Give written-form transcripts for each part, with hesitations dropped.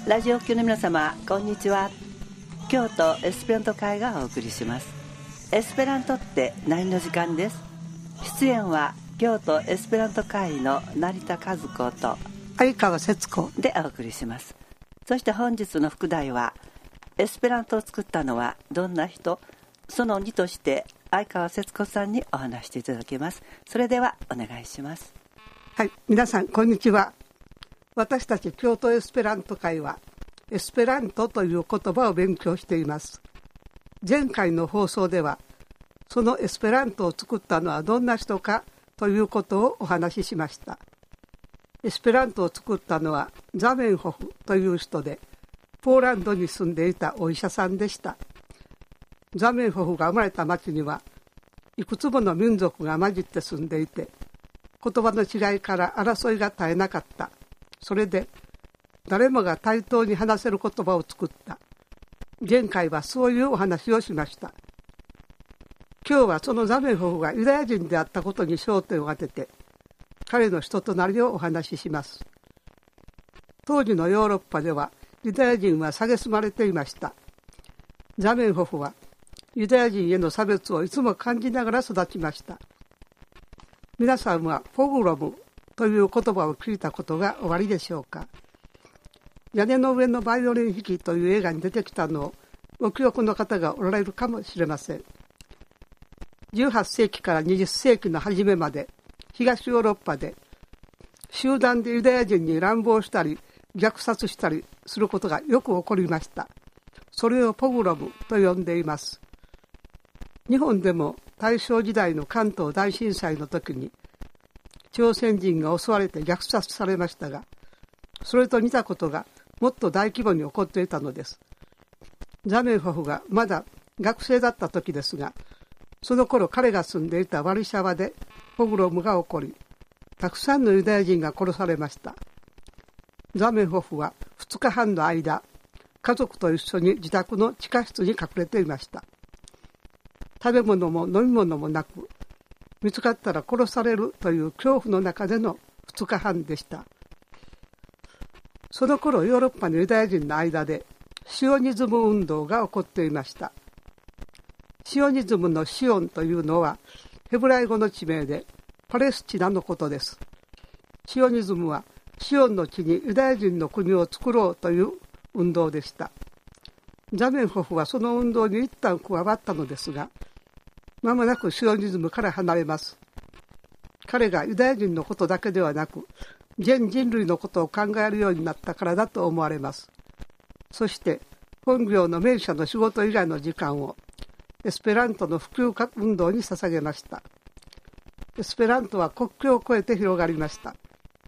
ラジオ局の皆様、こんにちは。京都エスペラント会がお送りします。エスペラントって何の時間です。出演は京都エスペラント会の成田和子と相川節子でお送りします。そして本日の副題は、エスペラントを作ったのはどんな人、その2として相川節子さんにお話していただきます。それではお願いします。 はい、皆さんこんにちは。私たち京都エスペラント会はエスペラントという言葉を勉強しています。前回の放送ではそのエスペラントを作ったのはどんな人かということをお話ししました。エスペラントを作ったのはザメンホフという人で、ポーランドに住んでいたお医者さんでした。ザメンホフが生まれた町にはいくつもの民族が混じって住んでいて、言葉の違いから争いが絶えなかった。それで誰もが対等に話せる言葉を作った。前回はそういうお話をしました。今日はそのザメンホフがユダヤ人であったことに焦点を当てて、彼の人となりをお話しします。当時のヨーロッパではユダヤ人は蔑まれていました。ザメンホフはユダヤ人への差別をいつも感じながら育ちました。皆さんはポグロムという言葉を聞いたことがおありでしょうか。屋根の上のバイオリン弾きという映画に出てきたのをご記憶の方がおられるかもしれません。18世紀から20世紀の初めまで東ヨーロッパで集団でユダヤ人に乱暴したり虐殺したりすることがよく起こりました。それをポグロムと呼んでいます。日本でも大正時代の関東大震災の時に朝鮮人が襲われて虐殺されましたが、それと似たことがもっと大規模に起こっていたのです。ザメンホフがまだ学生だった時ですが、その頃彼が住んでいたワルシャワでポグロムが起こり、たくさんのユダヤ人が殺されました。ザメンホフは2日半の間、家族と一緒に自宅の地下室に隠れていました。食べ物も飲み物もなく、見つかったら殺されるという恐怖の中での2日半でした。その頃ヨーロッパのユダヤ人の間でシオニズム運動が起こっていました。シオニズムのシオンというのはヘブライ語の地名でパレスチナのことです。シオニズムはシオンの地にユダヤ人の国を作ろうという運動でした。ザメンホフはその運動に一旦加わったのですが、間もなくシオニズムから離れます。彼がユダヤ人のことだけではなく、全人類のことを考えるようになったからだと思われます。そして本業の名車の仕事以外の時間をエスペラントの普及運動に捧げました。エスペラントは国境を越えて広がりました。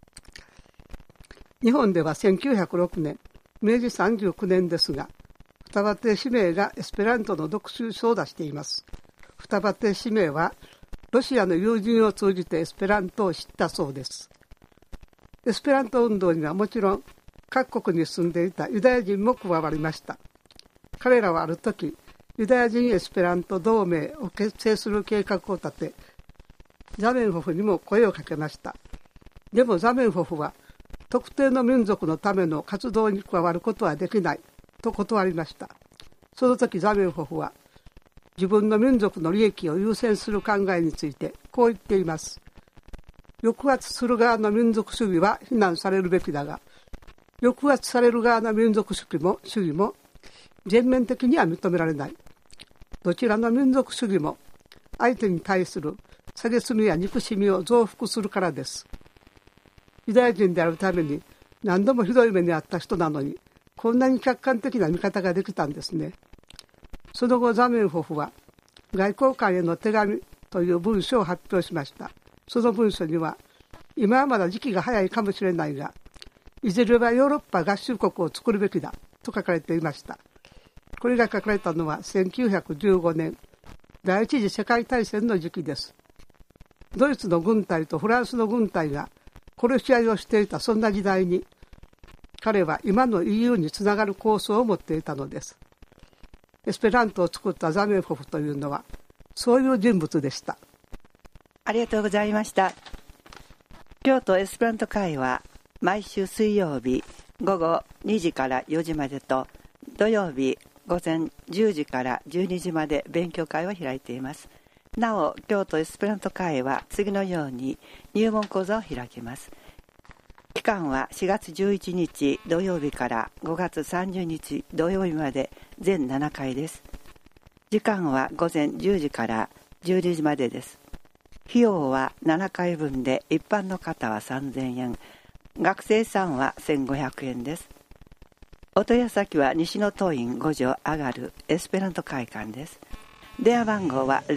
日本では1906年、明治39年ですが、双葉亭氏名がエスペラントの読書書を出しています。双葉亭氏名はロシアの友人を通じてエスペラントを知ったそうです。エスペラント運動にはもちろん各国に住んでいたユダヤ人も加わりました。彼らはある時、ユダヤ人エスペラント同盟を結成する計画を立て、ザメンホフにも声をかけました。でもザメンホフは特定の民族のための活動に加わることはできないと断りました。その時ザメンホフは自分の民族の利益を優先する考えについてこう言っています。抑圧する側の民族主義は非難されるべきだが、抑圧される側の民族主義も全面的には認められない。どちらの民族主義も相手に対する蔑みや憎しみを増幅するからです。ユダヤ人であるために何度もひどい目に遭った人なのに、こんなに客観的な見方ができたんですね。その後ザメンホフは外交官への手紙という文書を発表しました。その文書には、今はまだ時期が早いかもしれないが、いずれはヨーロッパ合衆国を作るべきだと書かれていました。これが書かれたのは1915年、第一次世界大戦の時期です。ドイツの軍隊とフランスの軍隊が殺し合いをしていたそんな時代に、彼は今の EU につながる構想を持っていたのです。エスペラントを作ったザメンホフというのは、そういう人物でした。 ありがとうございました。京都エスペラント会は毎週水曜日午後2時から4時までと、土曜日午前10時から12時まで勉強会を開いています。なお、京都エスペラント会は次のように入門講座を開きます。期間は4月11日土曜日から5月30日土曜日まで全7回です。時間は午前10時から12時までです。費用は7回分で、一般の方は3000円、学生さんは1500円です。お問い合わせ先は西野東院5条上がるエスペラント会館です。電話番号は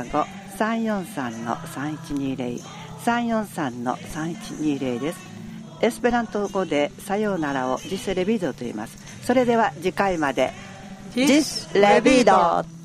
075-343-3120 343-3120 です。エスペラント語でさようならをジスレビドと言います。それでは次回まで。ジスレビド。